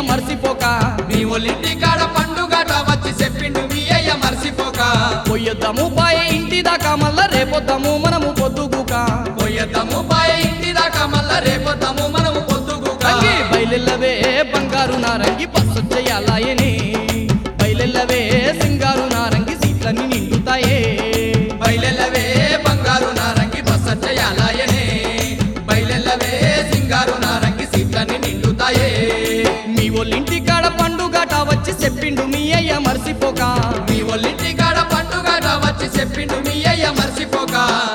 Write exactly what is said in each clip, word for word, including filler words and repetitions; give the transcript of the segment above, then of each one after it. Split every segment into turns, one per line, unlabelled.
మర్చిపోక
మీ ఒలింటి కాడ పండుగట వచ్చి చెప్పిండు మీ అయ్య మర్చిపోక
పోయొద్దాము పాయ ఇంటి దాకా మళ్ళా రేపొద్దాము మనము పొద్దుగుక
పోయేద్దాము బాయ ఇంటి దాకా మళ్ళా రేపొద్దాము మనము పొద్దుగుక
రంగి బయలెల్లవే బంగారు నారంగి పసొచ్చయాలయని బయలెల్లవే సింగారు నారంగి సీట్లన్నీ నిండుతాయే
బయలెల్లవే బంగారు నారంగి బస చేయాలయనే బయలెల్లవే సింగారు నారంగి సీట్లన్నీ నిండుతాయే
మీ ఒళ్ళింటి కాడ పండుగట వచ్చి చెప్పిండు మీ అయ్య మర్చిపోక
మీ ఒలింటి కాడ పండుగట వచ్చి చెప్పిండు మీ అయ్య మర్చిపోక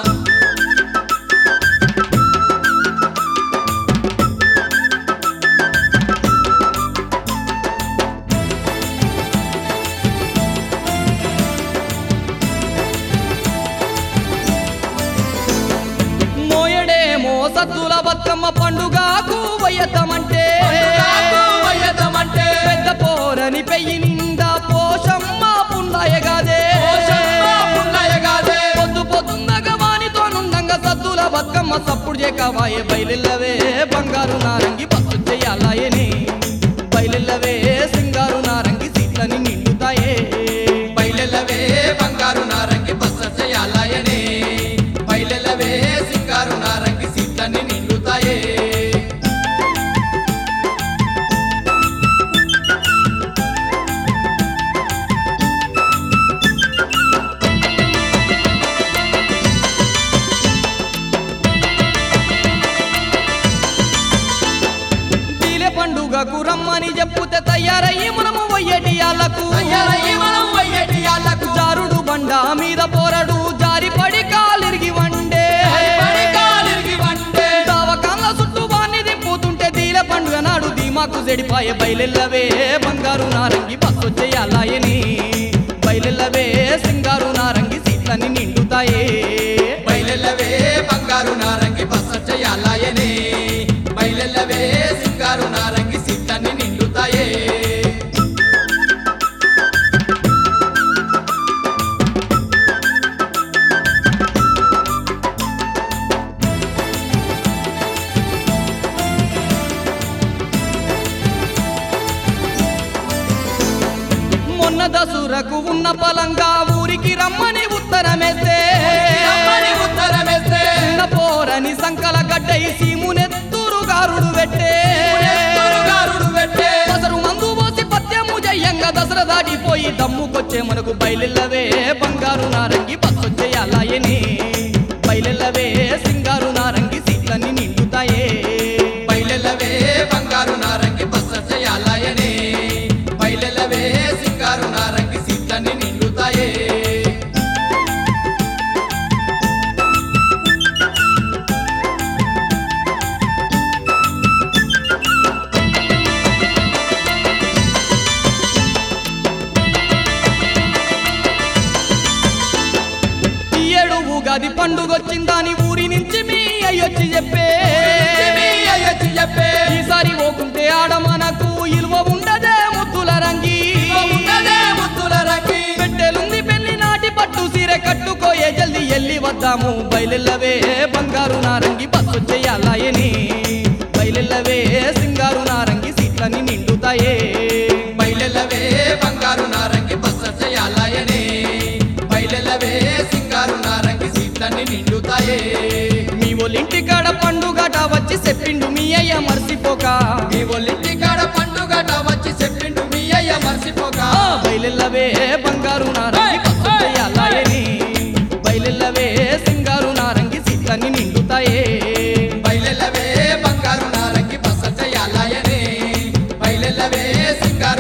మోయడేమో సద్దుల బతుకమ్మ పండుగకు వయ్యతమంటే
వయ్యదమంటే
పెద్ద పోరని పెయ్యి నిండా పోషమ్మ పుండాయగాదే
పుల్లయ్యగాదే
పొద్దు పొద్దుందగా వానితో నుండంగా సద్దుల బతుకమ్మ సప్పుడు చేకవాయే బయలెల్లవే బంగారు నారంగి పసు చెయ్యాలయని బయలెల్లవే సింగారు నారంగి సీట్లని నిండుతాయే
బయలెల్లవే బంగారు నారంగి బస చేయాలయనే బయలెల్లవే సింగారు నారంగి సీట్లన్నీ నిండుతాయే
తీలే పండుగకు రమ్మని చెప్పుతే తయారయ్యి మనము వయ్యటి ఆళ్ళకు
అయ్యరయ్యి మనం వయ్యటియాళ్ళకు
జారుడు బండ మీద పోరడు జారిపడి కాలిరిగి వండే
పడి కాలిరిగి వంటే
దావకాళ్ళ చుట్టూ వాణ్ణి దింపుతుంటే తీలే పండుగ నాడు ధీమాకు చెడిపాయే బయలెల్లవే బంగారు నారంగి బస్సు చెయ్యాలయని బయలెల్లవే సింగారు నారంగి సీట్లన్నీ నిండుతాయే
బయలెల్లవే బంగారు నారంగి బస చేయాలయనే బయలెల్లవే సింగారు నారంగి సీట్లన్నీ నిండుతాయే
మొన్న దసూరకు ఉన్న పలంగా ఊరికి రమ్మని ఉత్తరమేస్తే
రమ్మని ఉత్తరమేస్తే
చిన్న పోరని సంకల గడ్డై సీమునెత్తురు గారుడు పెట్టే
గారుడు పెట్టే
దసరు మందు పోసి పత్యము జయ్యంగా దసరా దాటిపోయి దమ్ముకొచ్చే మనకు బయలెల్లవే బంగారు నారంగి బస్సొచ్చేయాలయని బయలెల్లవే సింగారు నారంగి సీట్లన్నీ నిండుతాయే
బయలెల్లవే బంగారు నారంగి బస చేయాలయనే బయలెల్లవే సింగారు నారంగి సీట్లన్నీ నిండుతాయే
ఈ ఏడు ఉగాది పండుగొచ్చిందని ఊరి నుంచి మీ అయ్యొచ్చి చెప్పే
మీ అయ్యొచ్చి చెప్పే
ఈసారి పోకుంటే ఆడ మనకు ఇలువ ఉండదే ముద్దుల రంగి
ఉన్నదే ముద్దుల రంగి
పెట్టెలుంది పెళ్లి నాటి పట్టు సీరె కట్టుకోయే జల్ది ఎల్లి వద్దాము బయలెల్లవే బంగారు నారంగి బస్సు చెయ్యాలయని బయలెల్లవే సింగారు నారంగి సీట్లన్నీ నిండుతాయే
బయలెల్లవే బంగారు నారంగి బస చేయాలయనే బయలెల్లవే సింగారు నారంగి సీట్లన్నీ నిండుతాయే
మీ ఒళ్ళింటి కాడ పండుగట వచ్చి చెప్పిండు మీ అయ్య మర్చిపోక
మీ ఒలింటి కాడ పండుగట వచ్చి చెప్పిండు మీ అయ్య మర్చిపోక
ఆ బయలెల్లవే బంగారు నారంగి బస్సు చెయ్యాలయని బయలెల్లవే సింగారు నారంగి సీట్లన్నీ నిండుతాయే
బయలెల్లవే బంగారు నారంగి బస చేయాలయనే బయలెల్లవే సింగారు